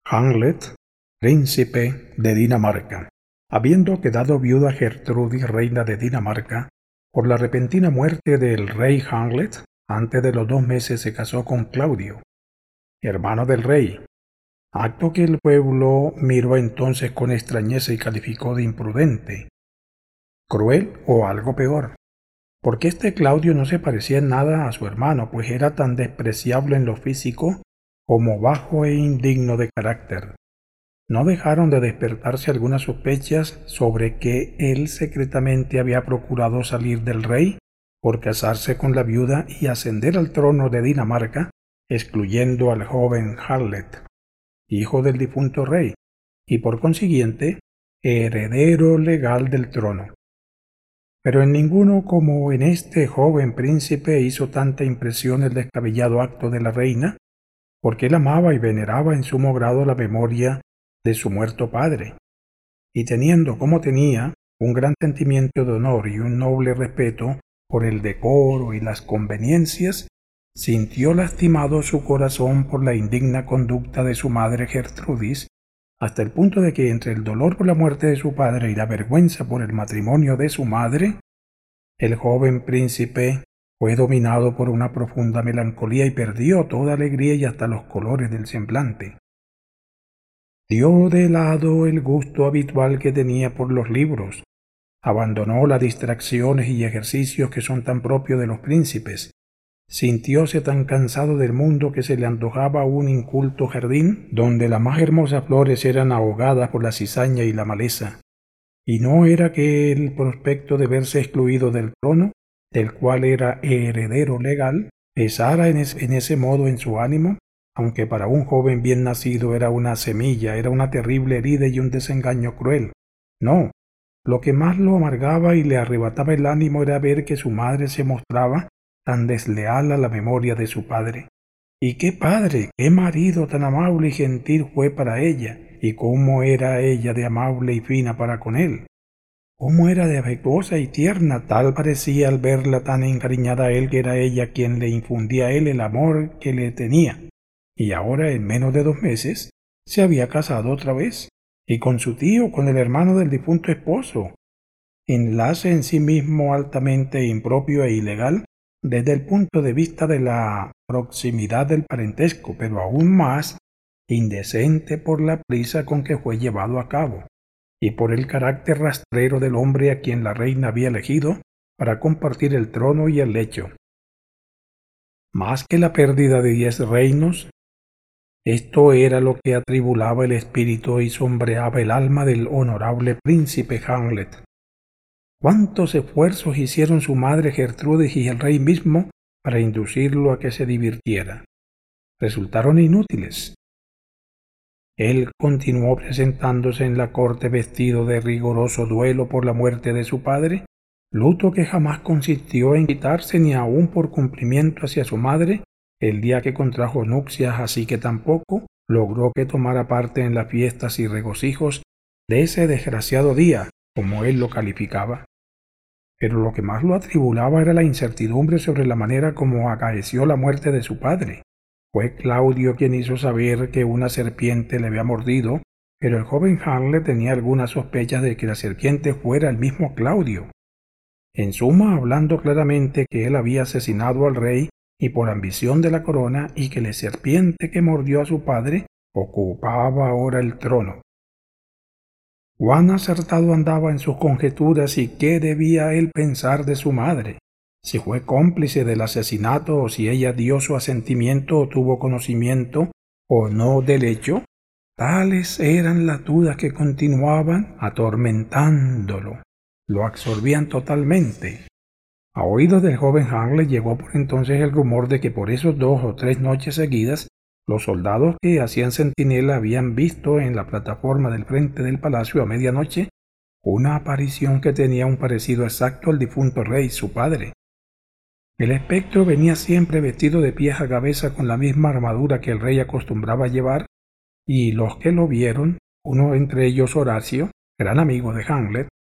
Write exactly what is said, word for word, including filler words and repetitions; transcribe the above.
Hamlet, príncipe de Dinamarca. Habiendo quedado viuda Gertrudis, reina de Dinamarca, por la repentina muerte del rey Hamlet, antes de los dos meses se casó con Claudio, hermano del rey, acto que el pueblo miró entonces con extrañeza y calificó de imprudente, cruel o algo peor, porque este Claudio no se parecía en nada a su hermano, pues era tan despreciable en lo físico como bajo e indigno de carácter. No dejaron de despertarse algunas sospechas sobre que él secretamente había procurado salir del rey por casarse con la viuda y ascender al trono de Dinamarca, excluyendo al joven Hamlet, hijo del difunto rey, y por consiguiente heredero legal del trono. Pero en ninguno como en este joven príncipe hizo tanta impresión el descabellado acto de la reina, porque él amaba y veneraba en sumo grado la memoria de su muerto padre, y teniendo como tenía un gran sentimiento de honor y un noble respeto por el decoro y las conveniencias, sintió lastimado su corazón por la indigna conducta de su madre Gertrudis, hasta el punto de que entre el dolor por la muerte de su padre y la vergüenza por el matrimonio de su madre, el joven príncipe fue dominado por una profunda melancolía y perdió toda alegría y hasta los colores del semblante. Dio de lado el gusto habitual que tenía por los libros, abandonó las distracciones y ejercicios que son tan propios de los príncipes, sintióse tan cansado del mundo que se le antojaba un inculto jardín donde las más hermosas flores eran ahogadas por la cizaña y la maleza, y no era que el prospecto de verse excluido del trono, del cual era heredero legal, pesara en, es, en ese modo en su ánimo, aunque para un joven bien nacido era una semilla, era una terrible herida y un desengaño cruel. No, lo que más lo amargaba y le arrebataba el ánimo era ver que su madre se mostraba tan desleal a la memoria de su padre. Y qué padre, qué marido tan amable y gentil fue para ella, y cómo era ella de amable y fina para con él. Cómo era de afectuosa y tierna, tal parecía al verla tan encariñada a él que era ella quien le infundía a él el amor que le tenía. Y ahora, en menos de dos meses, se había casado otra vez, y con su tío, con el hermano del difunto esposo. Enlace en sí mismo altamente impropio e ilegal desde el punto de vista de la proximidad del parentesco, pero aún más indecente por la prisa con que fue llevado a cabo, y por el carácter rastrero del hombre a quien la reina había elegido para compartir el trono y el lecho. Más que la pérdida de diez reinos, esto era lo que atribulaba el espíritu y sombreaba el alma del honorable príncipe Hamlet. ¿Cuántos esfuerzos hicieron su madre Gertrudis y el rey mismo para inducirlo a que se divirtiera? Resultaron inútiles. Él continuó presentándose en la corte vestido de rigoroso duelo por la muerte de su padre, luto que jamás consistió en quitarse ni aun por cumplimiento hacia su madre el día que contrajo nupcias, así que tampoco logró que tomara parte en las fiestas y regocijos de ese desgraciado día, como él lo calificaba. Pero lo que más lo atribulaba era la incertidumbre sobre la manera como acaeció la muerte de su padre. Fue Claudio quien hizo saber que una serpiente le había mordido, pero el joven Hamlet tenía algunas sospechas de que la serpiente fuera el mismo Claudio. En suma, hablando claramente que él había asesinado al rey y por ambición de la corona, y que la serpiente que mordió a su padre ocupaba ahora el trono. Cuán acertado andaba en sus conjeturas y qué debía él pensar de su madre, si fue cómplice del asesinato o si ella dio su asentimiento o tuvo conocimiento o no del hecho. Tales eran las dudas que continuaban atormentándolo, lo absorbían totalmente. A oídos del joven Hamlet llegó por entonces el rumor de que por esos dos o tres noches seguidas los soldados que hacían centinela habían visto en la plataforma del frente del palacio a medianoche una aparición que tenía un parecido exacto al difunto rey, su padre. El espectro venía siempre vestido de pies a cabeza con la misma armadura que el rey acostumbraba llevar, y los que lo vieron, uno entre ellos Horacio, gran amigo de Hamlet,